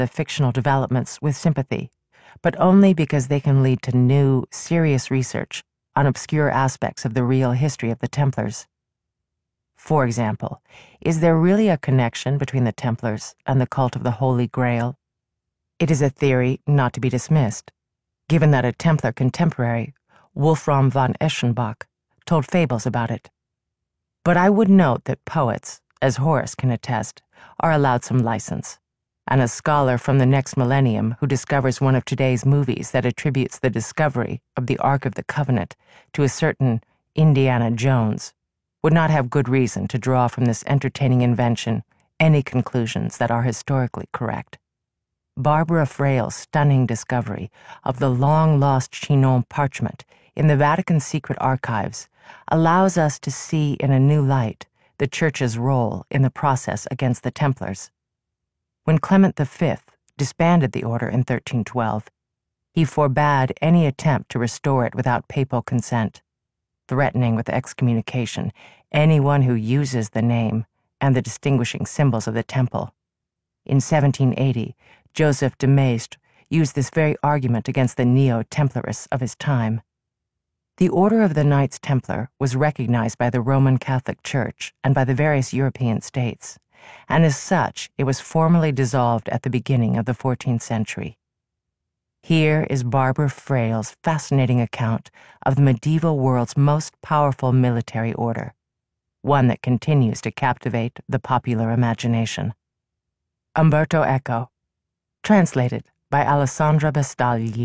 the fictional developments with sympathy, but only because they can lead to new, serious research on obscure aspects of the real history of the Templars. For example, is there really a connection between the Templars and the cult of the Holy Grail? It is a theory not to be dismissed, given that a Templar contemporary, Wolfram von Eschenbach, told fables about it. But I would note that poets, as Horace can attest, are allowed some license, and a scholar from the next millennium who discovers one of today's movies that attributes the discovery of the Ark of the Covenant to a certain Indiana Jones would not have good reason to draw from this entertaining invention any conclusions that are historically correct. Barbara Fraille's stunning discovery of the long-lost Chinon parchment in the Vatican's secret archives allows us to see in a new light the Church's role in the process against the Templars. When Clement V disbanded the order in 1312, he forbade any attempt to restore it without papal consent, threatening with excommunication anyone who uses the name and the distinguishing symbols of the temple. In 1780, Joseph de Maistre used this very argument against the neo-Templarists of his time. The Order of the Knights Templar was recognized by the Roman Catholic Church and by the various European states, and as such it was formally dissolved at the beginning of the 14th century. Here is Barbara Fraille's fascinating account of the medieval world's most powerful military order, one that continues to captivate the popular imagination. Umberto Eco, translated by Alessandra Bestagli.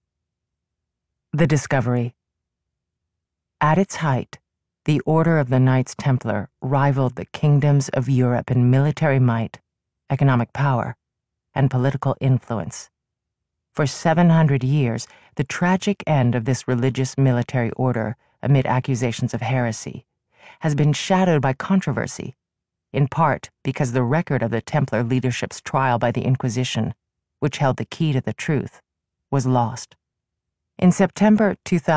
The Discovery. At its height, the Order of the Knights Templar rivaled the kingdoms of Europe in military might, economic power, and political influence. For 700 years, the tragic end of this religious military order, amid accusations of heresy, has been shadowed by controversy, in part because the record of the Templar leadership's trial by the Inquisition, which held the key to the truth, was lost. In September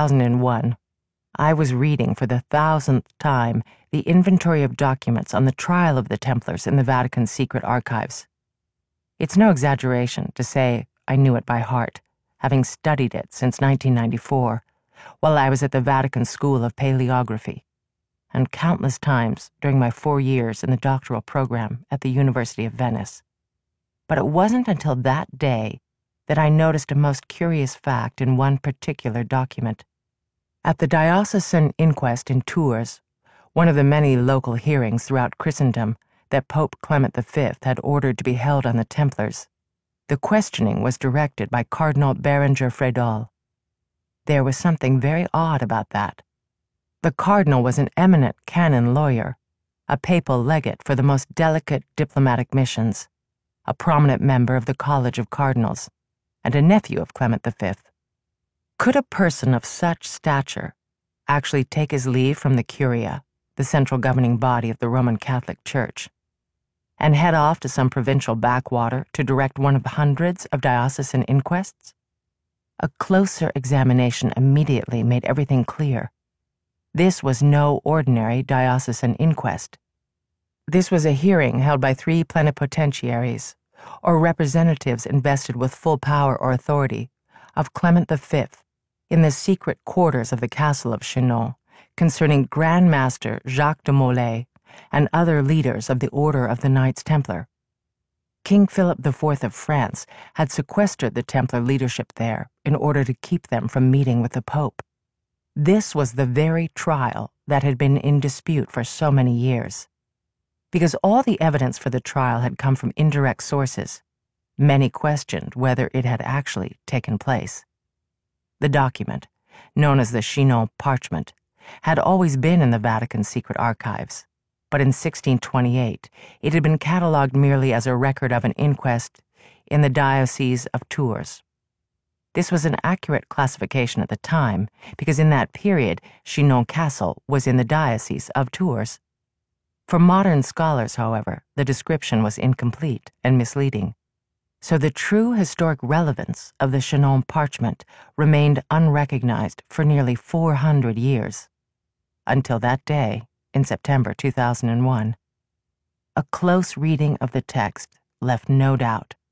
2001, I was reading for the 1000th time the inventory of documents on the trial of the Templars in the Vatican's secret archives. It's no exaggeration to say I knew it by heart, having studied it since 1994, while I was at the Vatican School of Paleography, and countless times during my 4 years in the doctoral program at the University of Venice. But it wasn't until that day that I noticed a most curious fact in one particular document. At the diocesan inquest in Tours, one of the many local hearings throughout Christendom that Pope Clement V had ordered to be held on the Templars, the questioning was directed by Cardinal Berenger Frédol. There was something very odd about that. The cardinal was an eminent canon lawyer, a papal legate for the most delicate diplomatic missions, a prominent member of the College of Cardinals, and a nephew of Clement V. Could a person of such stature actually take his leave from the Curia, the central governing body of the Roman Catholic Church, and head off to some provincial backwater to direct one of hundreds of diocesan inquests? A closer examination immediately made everything clear. This was no ordinary diocesan inquest. This was a hearing held by 3 plenipotentiaries, or representatives invested with full power or authority, of Clement V in the secret quarters of the castle of Chinon, concerning Grand Master Jacques de Molay and other leaders of the Order of the Knights Templar. King Philip IV of France had sequestered the Templar leadership there in order to keep them from meeting with the Pope. This was the very trial that had been in dispute for so many years. Because all the evidence for the trial had come from indirect sources, many questioned whether it had actually taken place. The document, known as the Chinon parchment, had always been in the Vatican's secret archives, but in 1628 it had been catalogued merely as a record of an inquest in the Diocese of Tours. This was an accurate classification at the time, because in that period Chinon Castle was in the Diocese of Tours. For modern scholars, however, the description was incomplete and misleading. So the true historic relevance of the Chinon parchment remained unrecognized for nearly 400 years, until that day in September 2001. A close reading of the text left no doubt